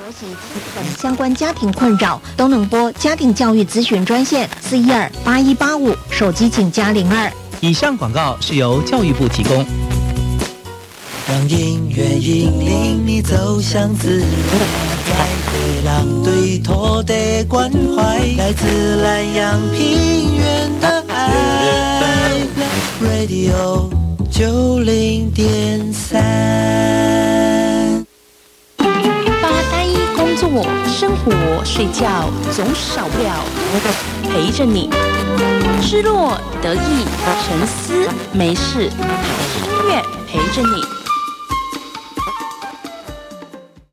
相关家庭困扰都能拨家庭教育咨询专线412-8185，手机请加02。 以上广告是由教育部提供。 让音乐引领你走向自然，在对浪对驼的关怀，来自南洋平原的爱 ，Radio 90.3。 把单一工作、生活、睡觉总少不了陪着你，失落、得意、沉思、没事，音乐陪着你。